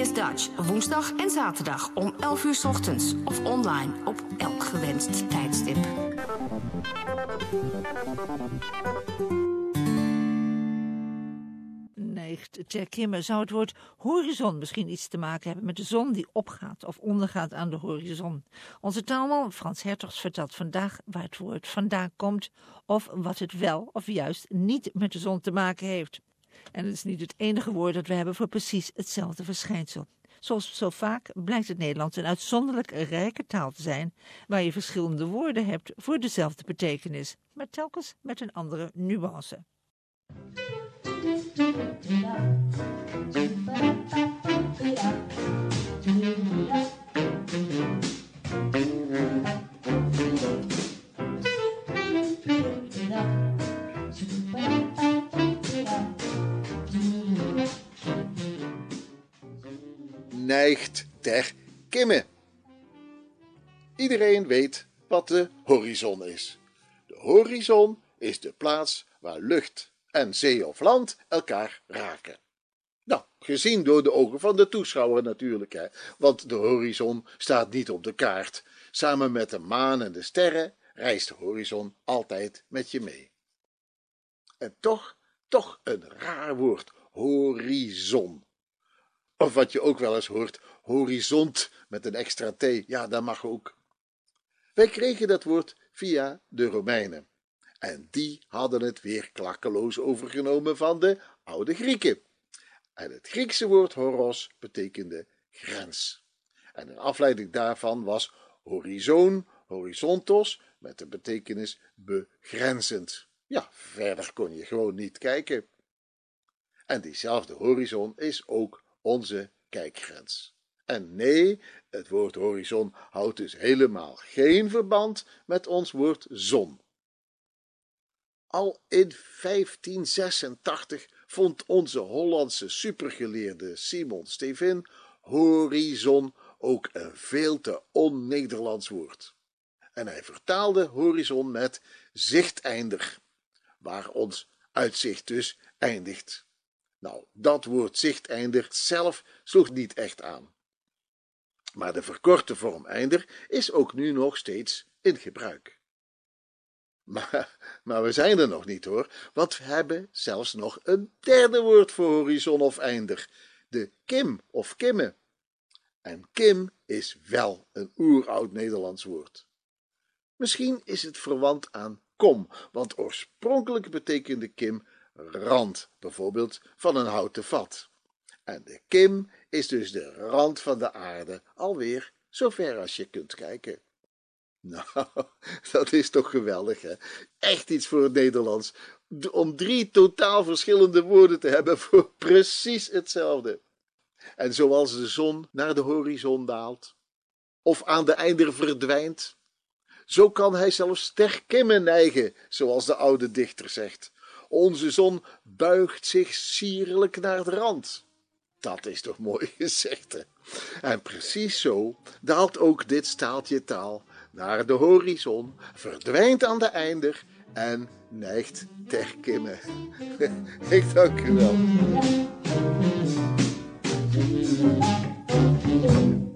SBS Dutch, woensdag en zaterdag om 11 uur 's ochtends of online op elk gewenst tijdstip. Neigt ter Kimme, zou het woord horizon misschien iets te maken hebben met de zon die opgaat of ondergaat aan de horizon? Onze taalman Frans Hertogs vertelt vandaag waar het woord vandaan komt of wat het wel of juist niet met de zon te maken heeft. En het is niet het enige woord dat we hebben voor precies hetzelfde verschijnsel. Zoals zo vaak blijkt het Nederlands een uitzonderlijk rijke taal te zijn, waar je verschillende woorden hebt voor dezelfde betekenis, maar telkens met een andere nuance. Neigt ter Kimme. Iedereen weet wat de horizon is. De horizon is de plaats waar lucht en zee of land elkaar raken. Nou, gezien door de ogen van de toeschouwer natuurlijk, hè, want de horizon staat niet op de kaart. Samen met de maan en de sterren reist de horizon altijd met je mee. En toch een raar woord, horizon. Of wat je ook wel eens hoort, horizont met een extra T, ja, dat mag ook. Wij kregen dat woord via de Romeinen. En die hadden het weer klakkeloos overgenomen van de oude Grieken. En het Griekse woord horos betekende grens. En een afleiding daarvan was horizon, horizontos, met de betekenis begrenzend. Ja, verder kon je gewoon niet kijken. En diezelfde horizon is ook onze kijkgrens. En nee, het woord horizon houdt dus helemaal geen verband met ons woord zon. Al in 1586 vond onze Hollandse supergeleerde Simon Stevin horizon ook een veel te on-Nederlands woord. En hij vertaalde horizon met zichteinder, waar ons uitzicht dus eindigt. Nou, dat woord zichteinder zelf sloeg niet echt aan. Maar de vorm einder is ook nu nog steeds in gebruik. Maar we zijn er nog niet hoor, want we hebben zelfs nog een derde woord voor horizon of einder, de kim of kimme. En kim is wel een oeroud Nederlands woord. Misschien is het verwant aan kom, want oorspronkelijk betekende kim rand, bijvoorbeeld van een houten vat. En de kim is dus de rand van de aarde, alweer zover als je kunt kijken. Nou, dat is toch geweldig, hè? Echt iets voor het Nederlands, om 3 totaal verschillende woorden te hebben voor precies hetzelfde. En zoals de zon naar de horizon daalt, of aan de einder verdwijnt, zo kan hij zelfs ter kimme neigen, zoals de oude dichter zegt. Onze zon buigt zich sierlijk naar de rand. Dat is toch mooi gezegd, hè? En precies zo daalt ook dit staaltje taal naar de horizon, verdwijnt aan de einder en neigt ter kimme. Ik dank u wel.